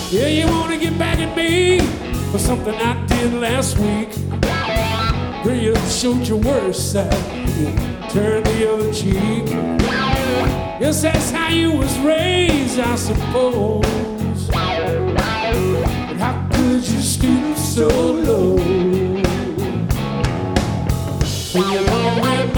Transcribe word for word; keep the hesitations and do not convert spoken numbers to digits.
Yeah, you wanna get back at me for something I did last week. Where you showed your worst side, you turned the other cheek. Yes, that's how you was raised, I suppose. But how could you stoop so low? When you're alone with